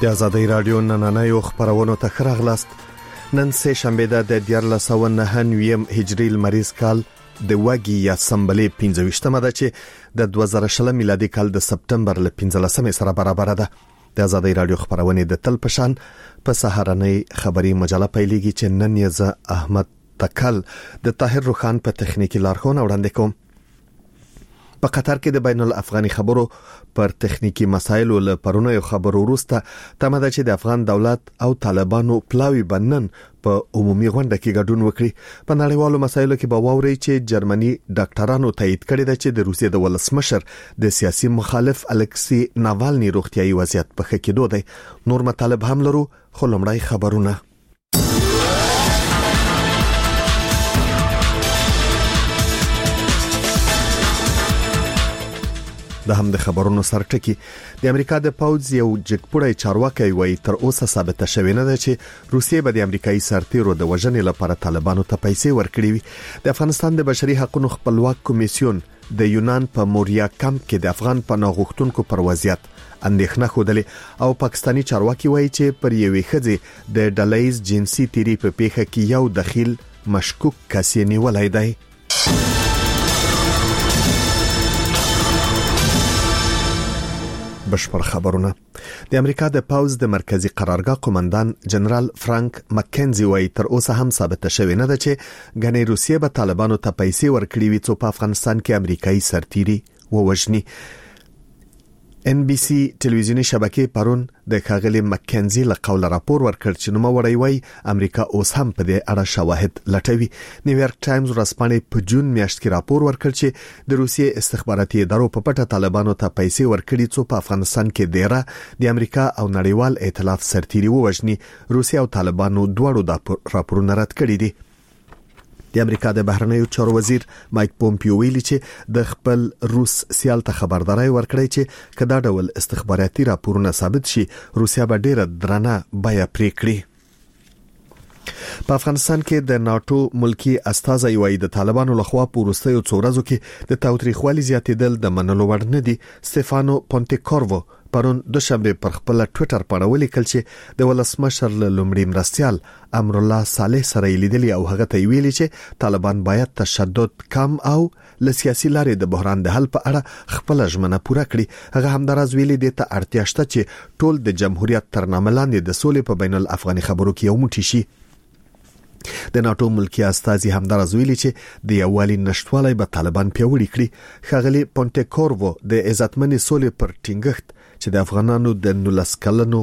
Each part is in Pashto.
د آزادۍ رادیو نننیو خبرونو ته ښه راغلاست. نن سه شنبه د 1499 هجری لمریز کال د وګي یا سمبلې 25مه ده چې د 2020 میلادي کال د سپتمبر ل 15 سره برابر ده. د آزادۍ رادیو خبرونه د تل پشان په سهارنۍ خبري مجله پیلېږي چې نن یې ز احمد تکل د طاهر روخان په تخنیکی لارښوونه وړاندې کوم. په قطر کې د بین الافغاني خبرو پر تخنیکی مسایلو له پرونیو خبرو وروسته تمه ده چې د افغان دولت او طالبانو پلاوی بنن په عمومي غونډه کې ګډون وکړي. په نړیوالو مسایلو کې به واوري چې جرمني ډاکټرانو تایید کړی ده چې د روسیې د ولسمشر د سیاسي مخالف الکسی ناوالني روغتيایي وضعیت په ښه کېدو دی. نور مطالب هم لرو، خو لومړی خبرونه. د هم د خبرونو سرټکی د امریکا د پوز یو جګپړی چارواکي وایي تر اوسه ثابته شوې نه ده چې روسیې به د امریکایي سرتیرو د وژنې لپاره طالبانو ته پیسې ورکړي وي. د افغانستان د بشري حقوقو خپلواک کمیسیون د یونان په موریا کمپ کې د افغان پناه غوښتونکو پر وضعیت اندېښنه خوده او پاکستانی چارواکي وایي چې پر یوې ښځې د ډلایز جنسي تیری په پیښه کې یو دخیل مشکوک کس نیولای دی. بشپړ خبرونه. د امریکا د پوز د مرکزی قرارګاه قومندان جنرال فرانک مکنزي وایي تر اوسه هم ثابته شوې نه ده چې غنې روسیې به طالبانو ته پیسې ورکړي وي څو په افغانستان کې امریکایي سرتیري ووژني. NBC ټلویزیونی شبکې پرون د ښاغلي مکنزي له قوله راپور ورکړ چې نوموړی وایي امریکا اوس هم په دې اړه شواهد لټوي. نیویارک ټایمز ورځپاڼې په جون میاشت کې راپور ورکړ چې د روسیې استخباراتي ادارو په پټه طالبانو ته پیسې ورکړي څو په افغانستان کې دیره د امریکا او نړیوال ائتلاف سرتیري ووژني. روسیې او طالبانو دواړو د راپورونو رد کړي دي. د امریکا د بهرنیو چارو وزیر مایک پومپیو ویلي چې د خپل روس سیال ته خبرداري ورکړی چې کدا ډول استخباراتي راپورونه ثابت شي روسیا به ډیره درنه بیا پریکړي. په افغانستان کې د ناتو ملکی استازي وایي د طالبانو لخوا په وروستیو څو ورځو کې د تاوتریخوالي زیاتېدل د منلو وړ نه دي. سټيفانو پونټیکورو پرون دوشنبه پر خپل ټوئیټر باندې ولیکل چې د ولسمشر لومړي مرستيال امر الله صالح سره لیدلی او هغه ته ویلي چې طالبان باید تشدد کم او ل سیاسي لارې د بحران د حل په اړه خپل ژمنه پوره کړي. هغه هم دراز ویلي د ته اړتیا شته چې ټول د جمهوریت تر نامه لاندې د سولې په بین الافغاني خبرو کې یو موټی شي. د ناتو ملکی استازي هم دراز ویلي چې د یووالي نشټوالي به طالبان پیوړي کړي. ښاغلي پونټیکورو د عزتمنې سولې پر ټینګښت چې د افغانانو د 19 کلنو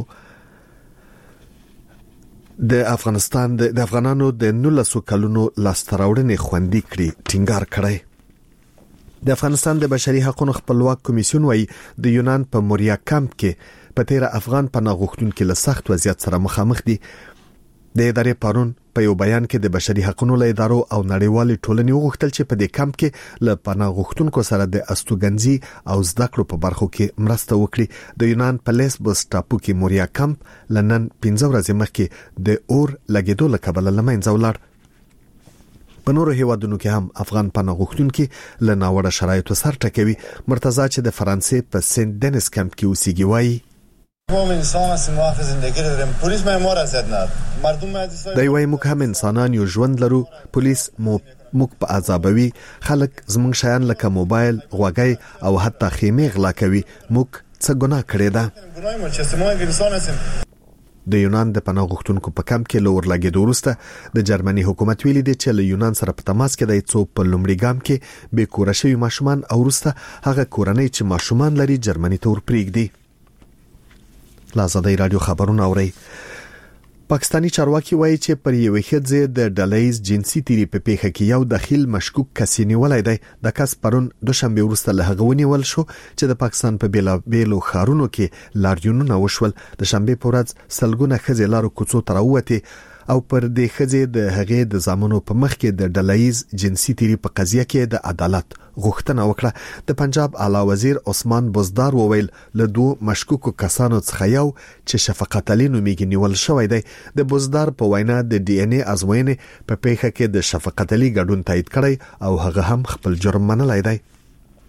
د افغانانو د 19 کلونو لاستراوړنې خوندې کړي ټینګار کړي. د افغانستان د بشري حقوقو خپلواک کمیسیون وایي د یونان په موریا کمپ کې په تیر افغان پناه غوښتونکو له سخت وضعیت سره مخامخ دي. د ادارې پرون په یو بیان کې د بشري حقوقو له ادارو او نړیوالې ټولنې وغوښتل چې په دې کمپ کې له پناه غوښتونکو سره د استوګنځي او زده کړو په برخو کې مرسته وکړي. د یونان په لیسبوس ټاپو کې موریا کمپ لنن 15 ورځې مخکې د اور لګیدو له کبله لمنځه ولاړ. په نورو هیوادونو کې هم افغان پناه غوښتونکو له ناوړه شرایطو سر ټکوي. مرتضی چې د فرانسې په سنت دنیس کمپ کې اوسېږي وایي دی وایي موږ هم انسانان یو، ژوند لرو، پولیس موږ په عذابوي، خلک زموږ شیان لکه موبایل، غوږی او حتی خیمه غلا کوي. موږ څه ګناه کړی ده؟ د یونان د پناه غوښتونکو په کمپ کې لور لګیدو وروسته د جرمني حکومت ویلي دی چې له یونان سره په تماس کې دی څو په لومړي ګام کې به کور شوی ماشومان او وروسته هغه کورنۍ چې ماشومان لري جرمني ته ورپریږدي. آزادۍ رادیو خبرونه اوري. پاکستانی چارواکي وایي چې پر یوې ښځې د ډلایز جنسي تیری په پیښه کې یو دخیل مشکوک کس نیولای دی. د کس پرون دوشنبه وروسته له هغه ونیول شو چې د پاکستان په بیلو خارونو کې لاریونونه وشول. د شنبه په ورځ سلګونه ښځې لارو کوڅو ته راووتې او پر دې ښځې د هغې د زامنو په مخ کې د ډلایز جنسي تیری په قضیه کې د عدالت غوښتنه وکړه. د پنجاب اعلی وزیر عثمان بزدار وویل له دوه مشکوکو کسانو څخه یو چې شفقت علي نومیږي نیول شوی دی. د بزدار په وینا د DNA ازموینې په پیښه کې د شفقت علي ګډون تایید کړی او هغه هم خپل جرم منلای دی.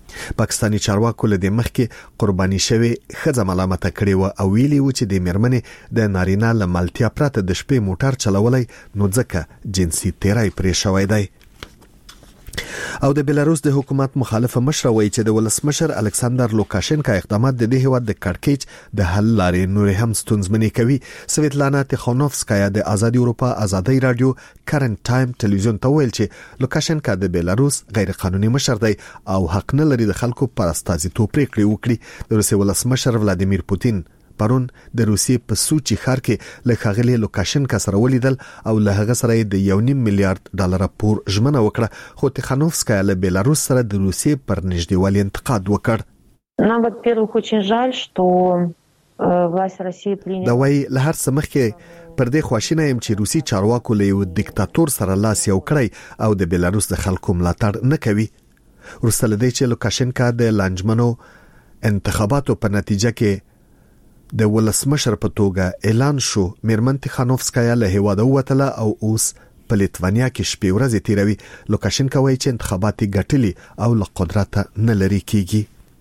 پاکستاني چارواکو له دې مخکې قرباني شوی ښځه ملامت کړې و او ویلي و چې د میرمنې د نارینه له مالتیا پرته د شپې موټر چلولای نو ځکه جنسي تیری پرې شوی دی. او د بلاروس د حکومت مخالفه مشر وایي چې د ولسمشر الکساندر لوکاشنکا اقدامات د دې هیواد د کړکېچ د حل لارې نور هم ستونزمنې کوي. سویتلانا تیخانوفسکایا د آزادي اروپا آزادي رادیو کرنٹ ټایم ټلویزیون ته ویل چې لوکاشنکا د بلاروس غیر قانوني مشر دی او حق نه لري د خلکو پر استازیتوب پریکړې وکړي. د روسیې ولسمشر ولادیمیر پوتین پرون د روسیې په سوچي ښار کې له ښاغلي لوکاشنکا سره ولیدل او له هغه سره د $1.5 میلیارډ پور ژمنه وکړه. خو تیخانوفسکایا له بلاروس سره د روسیې پر نږدېوالي انتقاد وکړ. Нам, во-первых, очень жаль, что власть России приняла. دا وایي له هر څه مخکې پر دې خواشینه يم چې روسي چارواکو له یو دیکتاتور سره لاس یو کړی او د بلاروس د خلکو ملاتړ نه کوي. وروسته له دې چې لوکاشنکا د لانجمنو انتخاباتو په نتیجه کې د ولسمشر په توګه اعلان شو، میرمن تیخانوفسکایا له هیواده ووتله او اوس په لیتوانیا کې شپې ورځې تیروي. لوکاشنکا وایي چې انتخابات ګټلي او له قدرت نه لري کیږي.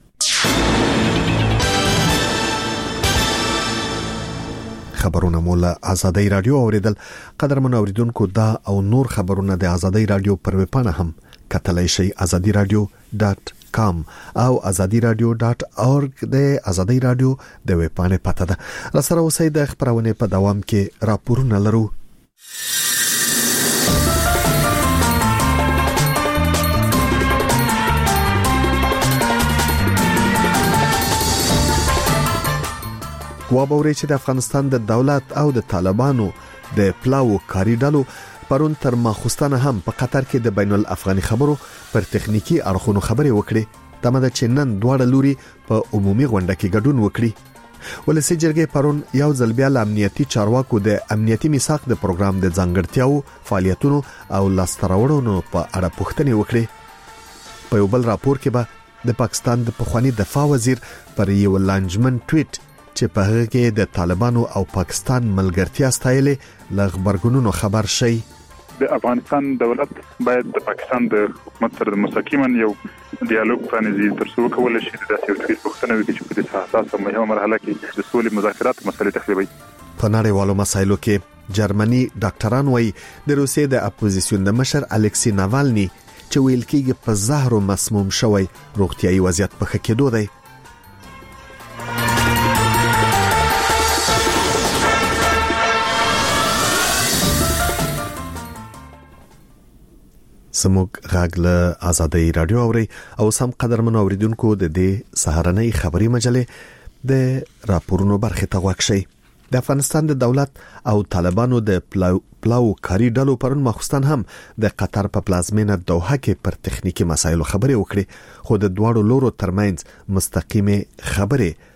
خبرونه مو له آزادي رادیو اوریدل. قدرمن اوریدونکو دا او نور خبرونه د آزادي رادیو پر ویبپاڼه هم کتلای شئ azadiradio.com او azadiradio.org د آزادي رادیو د ویبپاڼې پته ده. را سره اوسئ د خبرونه په دوام کې راپورونه لرو. وابوري چې د افغانستان د دولت او د طالبانو د پلاو کاری ډلو پرون تر ماخوستانه هم په قطر کې د بین الافغاني خبرو پر تخنیکی اړخونو خبرې وکړي. تمه ده چې نن دواړه لوري په عمومي غونډه کې ګډون وکړي. ولسی جرګې پرون یو ځل بیا د امنیتي چارواکو د امنیتي میثاق د پروګرام د ځانګړتیاو، فعالیتونو او لاستراوړونو په اړه پوښتنې وکړي. په یو بل راپور کې به د پاکستان د پخوانی دفاع وزیر پر یو لانجمن ټویټ چې په هغه کې د طالبانو او پاکستان ملګرتیا ستایلې لغبرګونونو خبر شي. د افغانستان دولت باید د پاکستان د حکومت سره مستقیما یو ډیالوګ پرانیزي تر څو کول شي د داسې یو پوښتنه وکړي چې په دې حساسه مهمه مرحله کې د سولې مذاکرات مسلې تخریبوي. په نړیوالو مسایلو کې جرمني ډاکټران وایي د روسیې د اپوزیسیون د مشر الکسی ناوالني چې ویل کېږي په زهرو مسموم شوی روغتيایي وضعیت په ښه کېدو دی. سموږ غاغله آزادي رادیو اوري او سم قدرمن اوریدونکو د دې سهارنۍ خبري مجلې د راپورونو برخه ته وښی. د افغانستان د دولت او طالبانو د پلاو کاری ډلو پرون مخستان هم د قطر په پلازمینه دوحه کې پر تخنیکی مسایلو خبرې وکړي. خو د دواړو لورو ترمنځ مستقیمه خبرې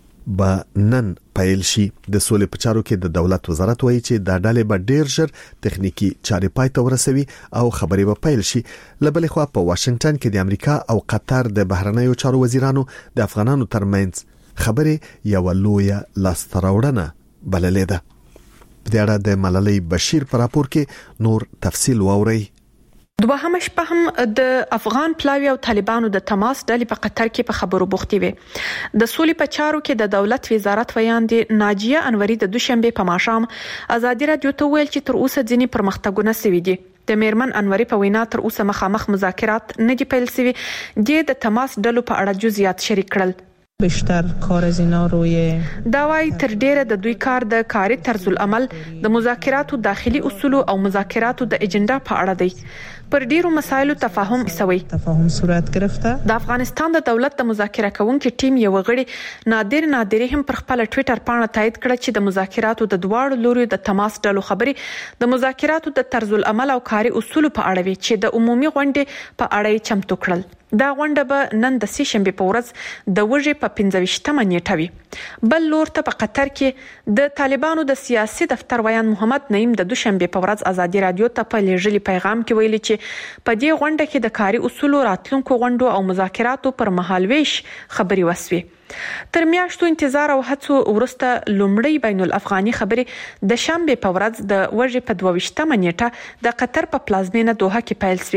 به نن پیل شي. د سولې په چارو کې د دولت وزارت وایي چې د ډلې به ډیر ژر تخنیکی چارې پای ته ورسوي او خبرې به پیل شي. لبل خو په واشنگټن کې د امریکا او قطر د بهرنیو چارو وزیرانو د افغانانو ترمنځ خبرې یو لویه لاستراوړنه بللې ده. د اړه د ملالۍ بشیر پر راپور کې نور تفصیل واوري. دوهم شپه هم د افغان پلاوی او طالبانو د تماس ډلې په قطر کې په خبرو بوختي وي. د سولې په چارو کې د دولت وزارت ویاندې ناجیه انوري د دوشنبه په ماښام آزادي رادیو ته ویل چې تر اوسه ځینې پرمختګونه سوي دي. د میرمن انوري په وینا تر اوسه مخامخ مذاکرات نه دي پیل سوي. د تماس ډلو په اړه جزئیات شریک کړل. بیشتر کار از اینا روی داوای تر ډیره د دوی کار د کاري طرز العمل د مذاکراتو داخلي اصول او مذاکراتو د اجنډا په اړه دی. پر ډیرو مسایلو تفاهم صورت گرفته. د افغانستان د دولت د مذاکره کوونکي ټیم یو غړي نادر هم پر خپل ټوئیټر باندې تایید کړ چې د مذاکراتو د دواړو لوري د تماس ډلو خبري د مذاکراتو د طرز العمل او کاري اصول په اړه وي چې د عمومي غونډې په اړه چمتو کړل. دا غونډه به نن د سې شنبه په ورځ د وژې په 15مه نیټه وي. بل لور ته په قطر کې د طالبانو د سیاسي دفتر ویان محمد نعیم د دوشنبه په ورځ آزادي رادیو ته په لېږلي پیغام کې ویلي چې په دې غونډه کې د کاري اصولو راتلونکو غونډو او مذاکراتو پر مهالويش خبري وسوي. تر میاشتو انتظار او هڅو وروسته لومړی بین الافغاني خبري د شنبه په ورځ د وژې په 22مه نیټه د قطر په پلازمینه دوحه کې پیل شوې.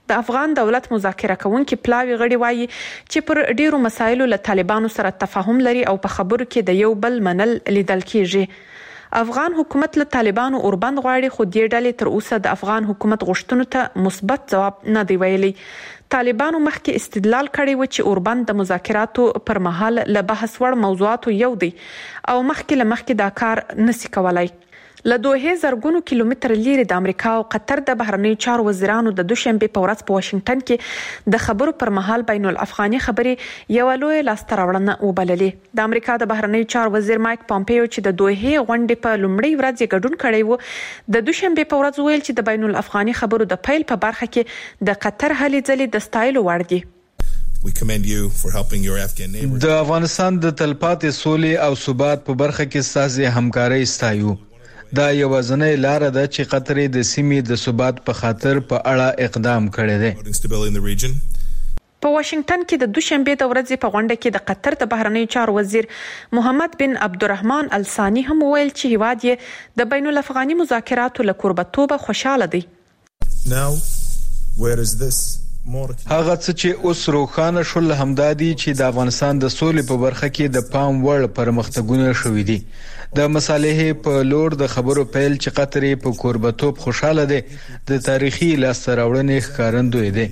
د افغان دولت مذاکره کوونکي پلاوی غړي وایي چې پر ډیرو مسایلو له طالبانو سره تفاهم لري او په خبرو کې د یو بل منل لیدل کیږي. افغان حکومت له طالبانو اوربند غواړي خو دې ډلې تر اوسه د افغان حکومت غوښتنو ته مثبت ځواب نه دی ویلي. طالبانو مخکې استدلال کړی و چې اوربند د مذاکراتو پر مهال له بحث وړ موضوعاتو یو دی او مخکې دا کار نسی کولای. له 2000 کیلومتر لري د امریکا او قطر د بهرنی چارو وزیرانو د دوشنبه په ورځ په واشنگټن کې د خبرو پر مهال بین الافغاني خبرې یو لوی لاستراوړنه وبللې. د امریکا د بهرنی چارو وزیر مایک پامپیو چې د دوه غونډې په لومړۍ ورځ یې ګډون کړی و د دوشنبه په ورځ ویل چې د بین الافغاني خبرو د پیل په برخه کې د قطر هلې ځلې د ستایلو وړ دي. د افغانستان د تلپاتې سولې او ثبات په برخه کې ستاسو همکاري ستایو. دا یوازنۍ لار ده چې قطر د سیمې د ثبات په خاطر په اړه اقدام کړی دی. په واشنگټن کې د دوشنبه د ورځې په غونډه کې د قطر د بهرنی چارو وزیر محمد بن عبدالرحمن الثاني هم ویل چې هیواد یې د بین الافغاني مذاکراتو له کوربتوبه خوشاله دی. هغه څه چې اوس روښانه شول همدادي چې د افغانستان د سولې په برخه کې د پام وړ پرمختګونه شوي دي. د مصالحې په لور د خبرو پیل چې قطر په کوربتوب خوشاله دی د تاریخي لاسته راوړنې ښکارندوی دی.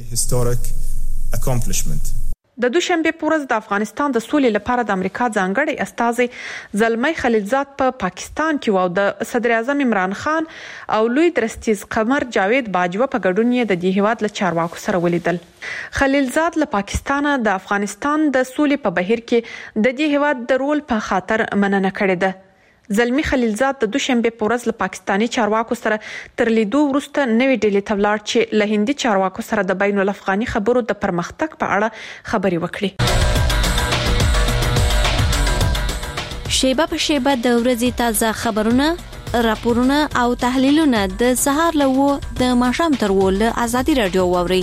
د دوشنبه په ورځ د افغانستان د سولې لپاره د امریکا ځانګړی استازی زلمی خلیلزاد په پاکستان کې و د صدر اعظم عمران خان او لوی درستیز قمر جاوید باجوه په ګډون یې د دې هیواد له چارواکو سره ولیدل. خلیلزاد له پاکستان د افغانستان د سولې په بهیر کې د دې هیواد د رول په خاطر مننه کړې ده. زلمی خلیلزاد د دوشنبه په ورځ له پاکستاني چارواکو سره تر لیدو وروسته نوې ډلې ته ولاړ چې له هندي چارواکو سره د بین الافغاني خبرو د پرمختګ په اړه خبرې وکړي. شیبه په شیبه د ورځې تازه خبرونه، راپورونه او تحلیلونه د سهار له و د ماښام تر و له ازادي رادیو واوري.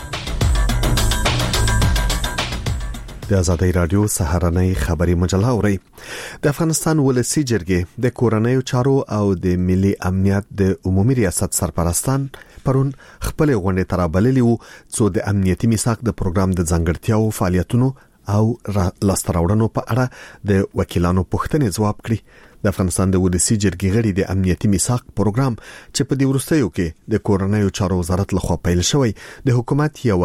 د ازادي رادیو سهارنۍ خبري مجله اوري. د افغانستان ولسی جرګې د کورنیو چارو او د ملي امنیت د عمومي ریاست سرپرستان پرون خپل غونډه ترابللی وو څو د امنیتي میثاق د پروګرام د ځنګړتیاو فعالیتونو او لاستراوړنو په اړه د وکیلانو پوښتنې ځواب کړي. د افغانستان د ولسی جرګې غړي د امنیتي میثاق پروګرام چې په دې وروستیو کې د کورنیو چارو وزارت لخوا پیل شوی د حکومت یو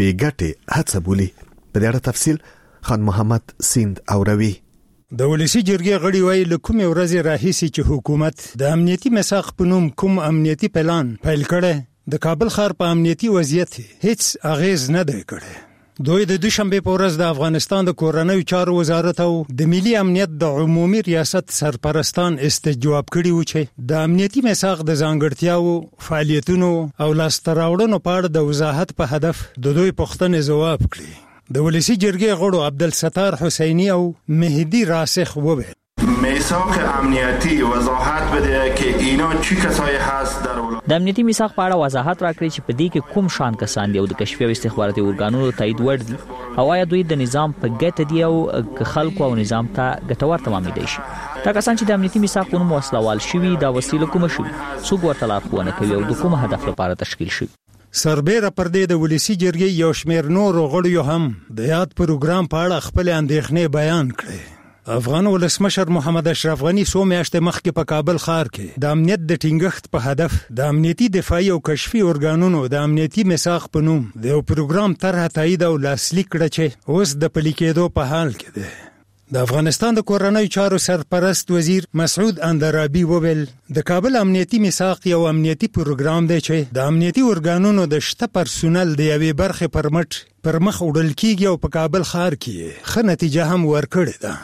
پیګټه هڅه بولی. په دې اړه تفصیل خان محمد سیند اوروي. د ولسی جرګې غړي وایي لکه ورځې راهیسي چې حکومت د امنیتي میثاق په نوم کوم امنیتي پلان پیل کړي د کابل ښار په امنیتي وضعیت هیڅ اغیز نه دی کړی. دوی د دوشنبه په ورځ د افغانستان د کورنیو چارو وزارت او د ملي امنیت د عمومي ریاست سرپرستان استجواب کړي و چې د امنیتي میثاق د ځانګړتیاو فعالیتونو او لاستراوړنو په اړه د وضاحت په هدف د دوی پوښتنې ځواب کړي. د ولسی جرګې غړو عبدالستار حسینی او مهدی راسخ وویل میثاق امنیتی وضاحت بده که اینا چی کسایی هست در ولایت. د امنیتي میثاق په اړه وضاحت راکړي چې په دې کې کوم شان کسان دي او د کشفي او استخباراتي ارګانونو تایید وړ دي او آیا دوی د نظام په ګټه دي او خلکو او نظام ته ګټور تمامېدای شي. دا کسان چې د امنیتي میثاق په نوم وسلوال شوي دا وسیله کوم شي څوک ورته لارښوونه کوي او د کوم هدف لپاره تشکیل شي. سربېره پر دې د ولسی جرګې یو شمېر نور غړو هم د یاد پروګرام په اړه خپل اندېښنې بیان کړې. افغان ولسمشر محمد اشرف غنی څو میاشتې مخکې په کابل ښار کې د امنیت د ټینګښت په هدف د امنیتي دفاعي او کشفي ارګانونو د امنیتي میثاق په نوم د یو پروګرام طرحه تایید او لاسلیک کړه چې اوس د پلي کېدو په حال کې دی. د افغانستان د کورنیو چارو سرپرست وزیر مسعود اندرابي وویل د کابل امنیتي میثاق یو امنیتي پروګرام دی چې د امنیتي ارګانونو د شته پرسونل د یوې برخې پر مخ وړل کیږي او په کابل ښار کې ښه نتیجه هم ورکړې ده.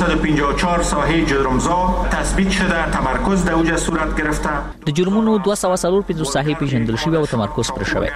254 ساحه جرمزا تثبیت شده، تمرکز در اوج صورت گرفته. د جرمونو 245 ساحه پیژندل شوی او تمرکز پر شوی.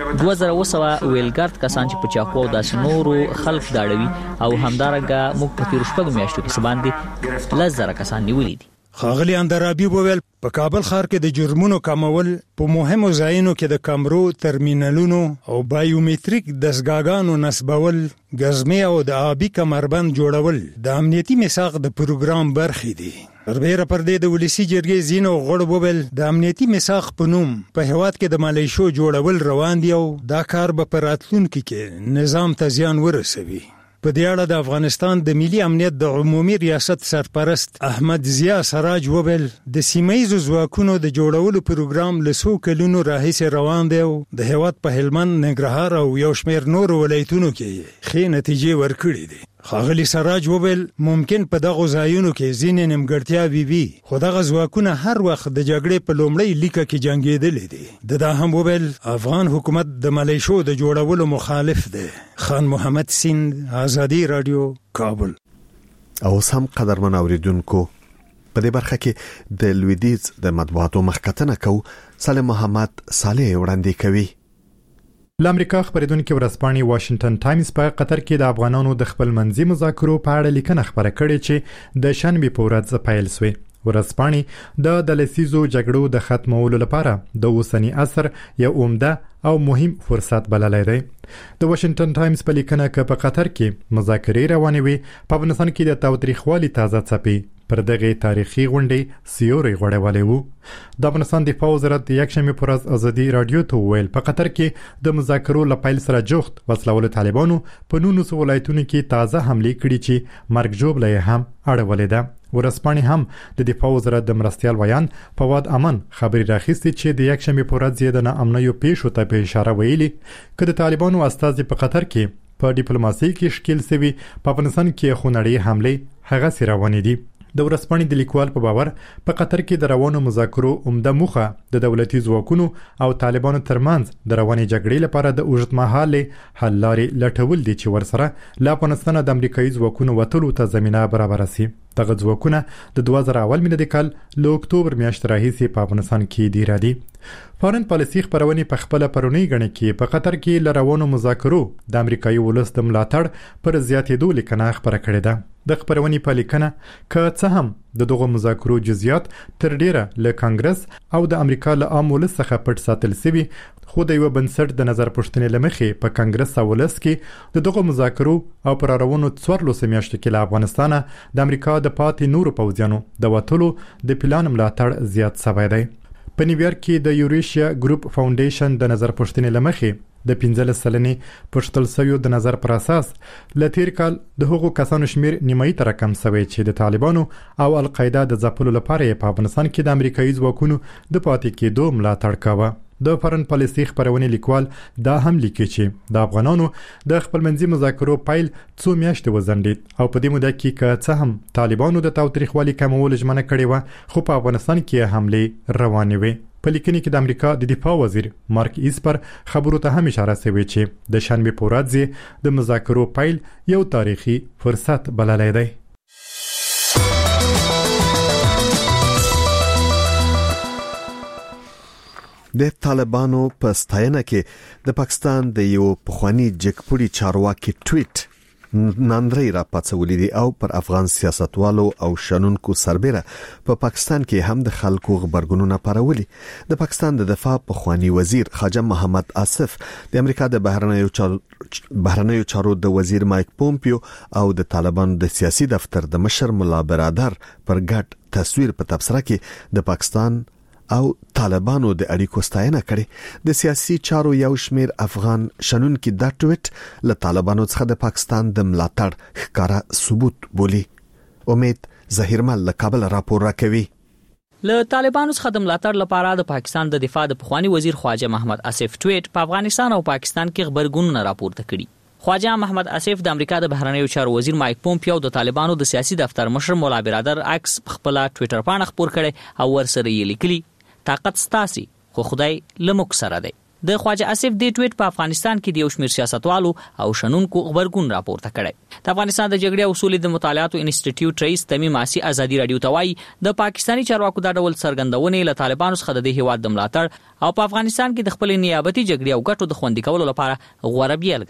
2200 ویلګارد کسان چې په چاقو او داس نورو خلک داړوي او همدارنګه موږ په تیر شپږ میاشتو کې باندې 10,000 کسان نیولې دي. ښاغلي اندرابي وویل په کابل ښار کې د جرمونو کمول، په مهمو ځایونو کې د کمرو، ترمینلونو او بایومټریک دستګاګانو نصبول، ګزمې او د آبي کمربند جوړول د امنیتي میثاق د پروګرام برخې دي. سربیره پر دې د ولسی جرګې ځینو غړو وویل د امنیتي میثاق په نوم په هیواد کې د مالیشو جوړول روان دي او دا کار به په راتلونکي کې نظام ته زیان ورسوي. په دې اړه د افغانستان د ملي امنیت د عمومي ریاست سرپرست احمد ضیا سراج وویل د سیمه‌ییزو ځواکونو د جوړولو پروګرام له څو کلونو راهیسې روان دی او د هیواد په هلمند، ننګرهار او یو شمېر نورو ولایتونو کې ښې نتیجې ورکړې دي. ښاغلي سراج وویل ممکن په دغو ځایونو کې ځینې نیمګړتیاوې وي، خو دغه ځواکونه هر وخت د جګړې په لومړۍ لیکه کې جنګېدلي دي. دا هم وویل افغان حکومت د مالیشو د جوړولو مخالف دی. خان محمد سیند، آزادی رادیو، کابل. او سم قدرمن اوریدونکو، په دې برخه کې د لویدیز د مطبوعاتو مخکتنه کو سالم محمد صالح وړاندې کوي. لامریکا خبرېدونکو ورځپاڼې واشنگټن ټایمز په قطر کې د افغانانو د خپل منځي مذاکرو په اړه لیکنه خبره کړې چې د شنبې په ورځ پیل شوې. ورځپاڼې د لسیزو جګړو د ختمولو لپاره د اوسنی عصر یو عمده او مهم فرصت بللی دی. د واشنگټن ټایمز په لیکنه کې په قطر کې مذاکرې روانې وي، په افغانستان کې د تاوتریخوالي تازه څپې پر دغه تاریخي غونډې سیوري غوړولې وو. د افغانستان دفاع وزارت د یکشنبې پر ورځ آزادي رادیو ته وویل په قطر کې د مذاکرو لپاره سره جوخت وسلوال طالبانو په 19 ولایتونو کې تازه حمله کړې چې مرګ جوړه هم اړولې ده. ورځپاڼې هم د دفاع وزارت د مرستيال ویان فواد امن خبري راخیستي چې د یکشنبې پر ورځ د ناامنیو پیښو ته په اشاره ویلي چې د طالبانو استازي په قطر کې په ډیپلوماسي کې شکل سوي، په افغانستان کې خونړۍ حمله هغه سره روانې دي. د ورځپاڼې د لیکوال په باور په قطر کې د روانو مذاکرو عمده موخه د دولتي ځواکونو او طالبانو ترمنځ د روانې جګړې لپاره د اوږدمهاله حل لارې لټول دي چې ورسره له افغانستان د امریکایي ځواکونو وتلو ته زمينه برابر شي. دغه ځواکونه د 2000 میلادي کال له اکتوبر میاشتې راهیسې په افغانستان کې دي را دي. فارن پالیسي خبرونه په خپل پرونی غني کې په قطر کې لروانو مذاکرو د امریکایي ولست ملاتړ پر زیاتېدو لیکنه خبره کړې ده. د خبرونې په لیکنه که څه هم د دغه مذاکرو جزئیات تر ډیره له کانګرس او د امریکا له عام ولس څخه پټ ساتل شوی، خو د یو بنسټ د نظر پوښتنې لمخې په کانګرس او ولس کې د دغه مذاکرو او پر روانو 14 میاشتو کې له افغانستان د امریکا د پاتې نورو پوځیانو د وټولو د پلان ملاتړ زیات شوی دی. په نیویارک کې د یوریشیا ګروپ فاونډیشن د نظر پوښتنې لمخې د 15 سلنې پښتل سویو د نظر پر اساس لتیر کال د هغو کسانو شمیر نیمایي تر کم شوی چې د طالبانو او القاعده د ځپلو لپاره په افغانستان کې د امریکایي ځواکونو د پاتې کېدو ملاتړ کاوه. د فارن پالیسي خبرونه لیکوال دا هم لیکي چې د افغانانو د خپلمنځي مذاکرو پیل څو میاشتې وزندید او په دې موده کې که څه هم طالبانو د تاوتریخوالي کمول ژمنه کړې و، خو په افغانستان کې حمله روانې وي. په لیکنه کې د امریکا د دفاع وزیر مارک ایسپر خبرو ته هم اشاره شوې چې د شنبې په ورځ د مذاکرو پیل یو تاریخي فرصت بللی دی. د طالبانو په ستاینه کې د پاکستان د یو پخوانی جګپوري چارواکي ټویټ ناندري را پاتولې دي او پر افغان سیاستوالو او شنونکو سربېره په پاکستان کې هم د خلکو خبرګونونه پارولي. د پاکستان د دفاع پخوانی وزیر خواجه محمد آصف، د امریکا د بهرنیو چارو د وزیر مایک پومپیو او د طالبانو د سیاسي دفتر د مشر مولا برادر پر ګډ تصویر په تبصره کې د پاکستان او طالبانو د اړیکو ستاینه کړې. د سیاسي چارو یو شمیر افغان شنونکو دا ټویټ له طالبانو څخه د پاکستان د ملاتړ ښکارا ثبوت بولي. امید ظهیرمل له کابل راپور راکوي. له طالبانو څخه د ملاتړ لپاره د پاکستان د دفاع د پخوانی وزیر خواجه محمد آصف ټویټ په افغانستان او پاکستان کې خبرګونونه راپورته کړي. خواجه محمد آصف د امریکا د بهرنیو چارو وزیر مایک پومپیو د طالبانو د سیاسي دفتر مشر مولا برادر عکس په خپل ټویټر باندې خبر کړي او ورسره یې لیکلي طاقت ستاسي خو خدای لمک سره دی. د خواجه آصف د ټویټ په افغانستان کې د یو شمېر سیاستوالو او شنونکو خبرګون راپورته کړي. د افغانستان د جګړې او سولې د مطالعاتو انسټیټیوټ رئیس تمیم آسی آزادي رادیو ته وایي د پاکستاني چارواکو د ډول څرګندونې له طالبانو څخه د هیواد د ملاتړ او په افغانستان کې د خپل نیابتي جګړې او ګټو د خوندي کولو لپاره غوړه بیلګه ده.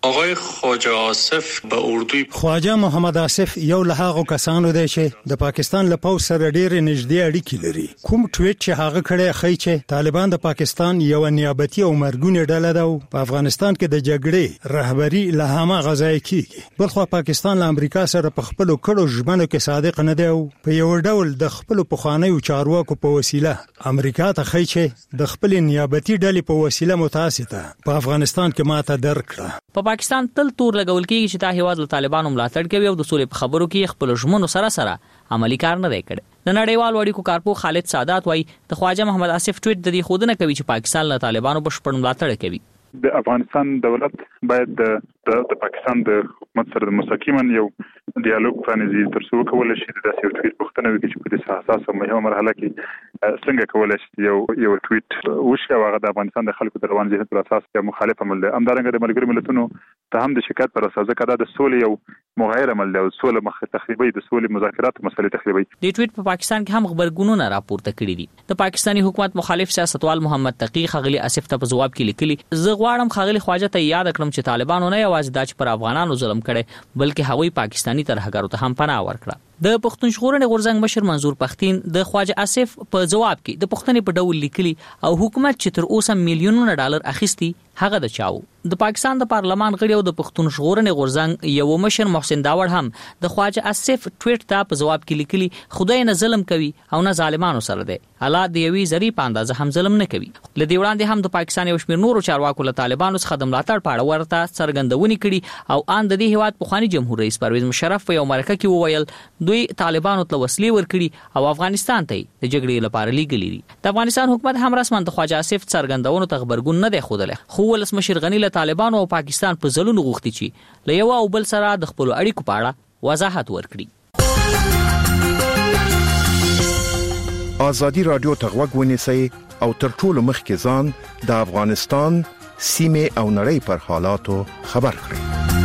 آقای خواجه آصف به اردوی خواجه محمد آصف یو له هغه کسانو دی چې د پاکستان له پوځ سره ډېر نږدې اړیکې لري. کوم ټویټ چې هغه کړی ښیي چې طالبان د پاکستان یو نیابتي او مرګونی ډله ده او په افغانستان کې د جګړې رهبری له هغه غځای کیږي. بلخو پاکستان له امریکا سره په خپل کړو ژمنو کې صادق نه دی او په یو ډول د خپل پخوانیو چارواکو په وسیله امریکا ته ښیي چې د خپل نیابتي ډلې په وسیله متاسفه په افغانستان کې ماته درکړه. په پاکستان تل تور لګول کېږي چې دا هیواد له طالبانو ملاتړ کوي او د سولې په خبرو کې خپل ژمنو سره عملی کار نه دی کړی. د نړیوال اړیکو کارپو خالد سادات وایي د خواجه محمد آصف ټویټ د دې خودنه کوي چې پاکستان له طالبانو بشپړ ملاتړ کوي. د افغانستان دولت باید د پاکستان د حکومت سره مستقیما یو ډیالوګ پرانیزي تر څو کولای شي د داسې ټویټ پوښتنه وکړي چې په دې حساسه مهمه مرحله کې څنګه کولای شي یو ټویټ وشي او هغه د افغانستان د خلکو د روان ذهنیت پر اساس یو مخالف عمل دی. همدارنګه د ملګرو ملتونو ته هم د شکایت پر اساس کړه د سولې یو مغایر عمل دی او سولې مخ تخریبي د سولې مذاکرات مسلې تخریبي. د ټویټ په پاکستان کې هم خبرګونونه راپورته کړي دي. د پاکستاني حکومت مخالف سیاستوال محمد تقی خغلی آصف ته په جواب کې لیکلي زه غواړم خغلی خواجه ته یاد کړم چې طالبانو نه یوازې د پر افغانانو ظلم کړي بلکې هغوی پاکستانی ترهګرو ته هم پناه ورکړه. د پښتون ژغورنې غورځنګ مشر منظور پښتين د خواجه آصف په جواب کې د پښتنې په ډول لیکلي او حکومت چې تر اوسه میلیونونه ډالر اخیستي هغه د چاو. د پاکستان د پارلمان غړي او د پښتون ژغورنې غورځنګ یو مشر محسن داوړ هم د خواجه آصف ټویټ ته په جواب کې لیکلي خدای نه ظلم کوي او نه ظالمانو سره دی. الله د یوې زری په اندازه هم ظلم نه کوي. لدی وړاندې هم د پاکستان یو شمېر نورو چارواکو له طالبانو څخه د ملاتړ په اړه ورته څرګندونې کړي او ان د دې هیواد پخوانی جمهور رئیس پرویز مشرف په یو مرکه کې وویل دوی طالبانو ته وسلې ورکړي او افغانستان ته د جګړې لپاره لیږلي دي. د افغانستان حکومت هم رسما د خواجه آصف څرګندونو ته خبرګون نه دی ښودلی خو ولسمشر غنی له طالبانو او پاکستان په ځلونو غوښتي چې له یو او بل سره د خپل اړیکو په اړه وضاحت ورکړي. آزادی رادیو ته غوږ ونیسئ او تر ټولو مخکې ځان د افغانستان سیمې او نړۍ پر حالاتو خبر کړئ.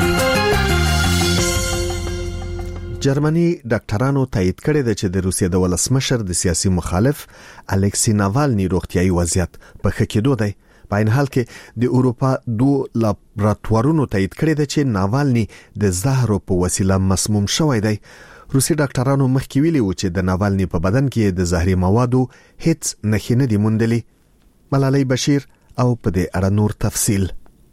جرمني ډاکټرانو تایید کړی دی چې د روسیې د ولسمشر د سیاسي مخالف الکسی ناوالني روغتيایي وضعیت په ښه کېدو دی. په ان حال کې د اروپا 2 لابراتوارونو تایید کړی دی چې ناوالني د زهرو په وسیله مسموم شوی دی. روسي ډاکټرانو مخکې ویلي و چې د ناوالني په بدن کې د زهري موادو هیڅ نښې نه دي موندلي. ملالۍ بشیر او په دې اړه نور تفصیل.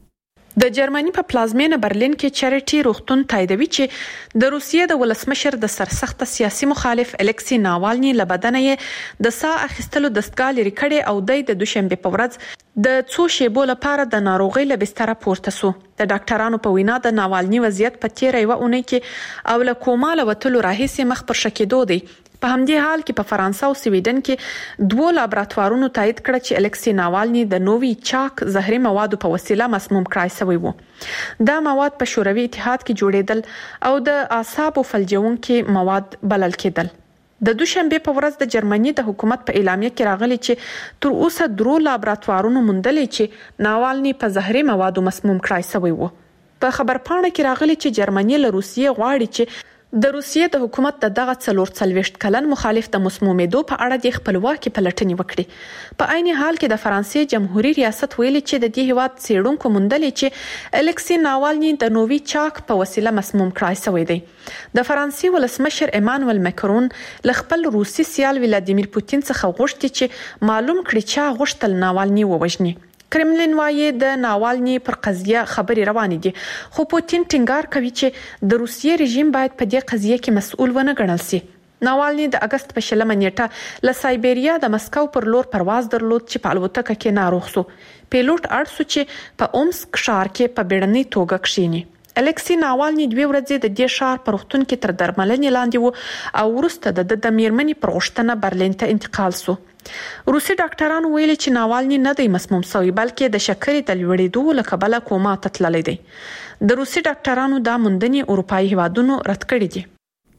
د جرمني په پلازمینه برلین کې چریټي روغتون تاییدوي چې د روسیې د ولسمشر د سرسخت سیاسي مخالف الکسی ناوالني له بدن یې د ساه اخیستلو دستګاه لري کړي او د دوشنبه په ورځ د څو شیبو لپاره د ناروغي له بستر پورته سو. د ډاکټرانو په وینا د ناوالني وضعیت په تیر یو اونۍ کې او له کوما له وتلو راهیسې مخ پر شکېدو دی. په همدې حال کې په فرانسه او سویډن کې 2 لابراتوارونو تایید کړ چې الکسی ناوالني د نووي چاک زهري موادو په وسیله مسموم کړای شوی وو. دا مواد په شوروي اتحاد کې جوړېدل او د اعصابو فلجونکي مواد بلل کېدل. د دوشنبه په ورځ د جرمني د حکومت په اعلامیه کې راغلي چې تر اوسه 3 لابراتوارونو موندلې چې ناوالني په زهري موادو مسموم کړای شوی وو. په خبرپاڼه کې راغلي چې جرمني له روسیې غواړي چې د روسیې د حکومت دغه 44 کلن مخالف د مسمومېدو په اړه د خپلواکي پلټنې وکړي. په عین حال کې د فرانسې جمهوریت ریاست ویلي چې د دې هیواد څېړونکو موندلې چې الکسی ناوالني د نووي چاک په وسیله مسموم کړای شوی دی. د فرانسې ولسمشر ایمانوئل ماکرون له خپل روسي سیال ولادیمیر پوتین څخه غوښتي چې معلوم کړي چې غوښتل ناوالني ووژني. کرملین وايي د ناوالني پر قضیه خبري روانې دي خو پوتین ټینګار کوي چې د روسیې رژیم باید په دې قضیه کې مسؤل ونه ګڼل شي. ناوالني د اگست په 20 نیټه له سایبریا د مسکو پر لور پرواز درلود چې په الوتکه کې ناروغ شو. پیلوټ اړ شو چې په اومسک ښار کې په بیړنۍ توګه کښینی. الکسی ناوالني 2 ورځې د دې ښار په روغتون کې تر درملنې لاندې وو او وروسته د میرمنې پر غوښتنه برلین ته انتقال شو. روسي ډاکټرانو ویلي چې ناوالني نه دی مسموم شوی بلکې د شکرې د لوړېدو له کبله کوما ته تللی دی. د روسي ډاکټرانو دا موندنې اروپایي هیوادونو رد کړې دي.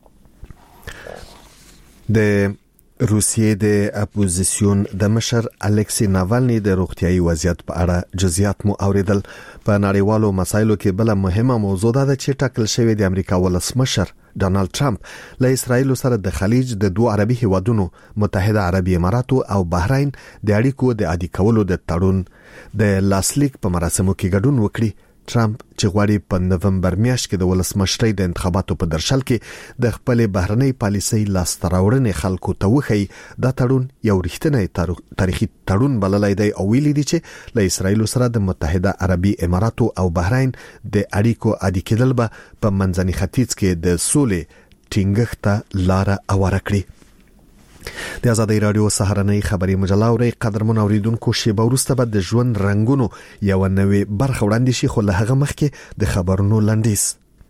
د روسیې د اپوزیسیون د مشر الکسی ناوالني د روغتيایي وضعیت په اړه جزئیات مو اوریدل. په نړیوالو مسایلو کې بل مهمه موضوع ده چې ټاکل شوی د امریکا ولسمشر ډونالد ټرمپ له اسرایل سره د خلیج د 2 عربي هیوادونو متحده عربي اماراتو او بحرین د اړیکو د عادي کولو د تړون د لاسلیک په مراسمو کې ګډون وکړي. ټرمپ چې غواړي په نومبر میاشت کې د ولسمشرۍ د انتخاباتو په درشل کې د خپل بهرنۍ پالیسۍ لاستراوړنې خلکو ته وخی دا تړون یو رښتینی تاریخي تړون بللی دی او ویلي دي چې له اسرایل سره د متحده عربي اماراتو او بحرین د اړیکو عادي کېدل به په منځني ختیځ کې د سولې ټینګښت ته لار هواره کړي. د آزادۍ رادیو سهارنۍ خبري مجله اوري قدرمن اوریدونکو شیبه وروسته به د ژوند رنگونو یو نوې برخه وړاندې شي خو له هغه مخکې د خبرونو لنډیز.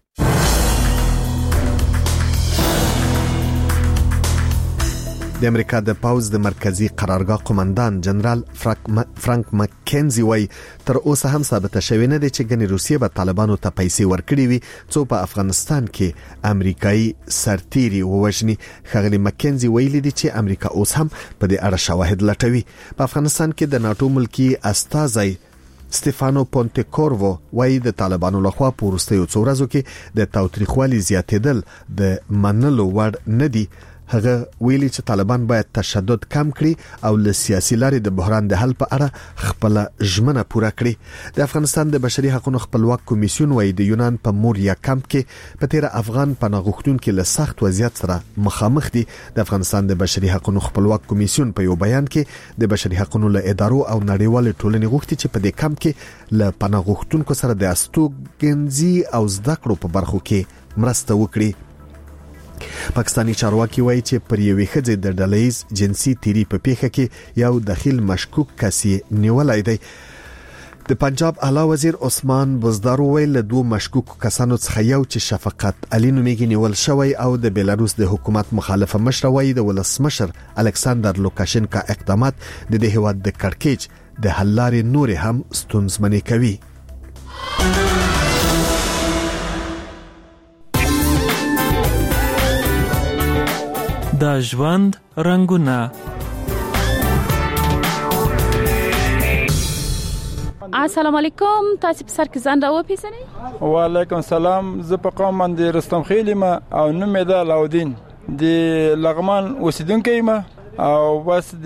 د امریکا د پاوز د مرکزی قرارګاه قومندان جنرال فرانک مکینزي وای تر اوسه هم ثابت شوی نه دی چې ګنې روسیه به طالبانو ته پیسې ورکړي وي څو په افغانستان کې امریکایي سرتیري ووژني. خغلی مکینزي ویلي دی چې امریکا اوس هم په دې اړه شواهد لټوي. په افغانستان کې د ناتو ملکی استازی ستيفانو پونتیکورو وای د طالبانو لخوا په وروستیو څو ورځو کې د تاوتریخوالي زیاتېدل د منلو وړ نه دي. هغه ویلي چې طالبان باید تشدد کم کړي او له سیاسي لارې د بحران د حل په اړه خپل ژمنه پوره کړي. د افغانستان د بشري حقوقو خپلواک کمیسیون وایي د یونان په موریا کمپ کې په تیر افغان پناه غوښتونکو له سخت وضعیت سره مخامخ دي. د افغانستان د بشري حقوقو خپلواک کمیسیون په یو بیان کې د بشري حقوقو له ادارو او نړیوال ټولنې غوښتي چې په دې کمپ کې له پناه غوښتونکو سره د استوګنځي او زده کړو په برخو کې مرسته وکړي. پاکستانی چارواکي وایي چې پر یوې ښځې د ډلهیز جنسي تیری په پیښه کې یو داخل مشکوک کس نیولای دی. د پنجاب اعلی وزیر عثمان بزدار ویل له دوه مشکوک کسانو څخه یو چې شفقت علي نومیږي نیول شوی او د بیلاروس د حکومت مخالفه مشر وایي د ولسمشر الکساندر لوکاشنکا اقدامات د دې هیواد د کړکېچ د حل لارې نور هم ستونزمنې کوي. د ژوند رنگونه. السلام علیکم، تاسو په سر کې ځان راو پیژنئ؟ وعلیکم السلام، زه په قوم باندې رستم خیلی ما او نوم مې د علاودین د لغمان اوسیدونکو یم او بس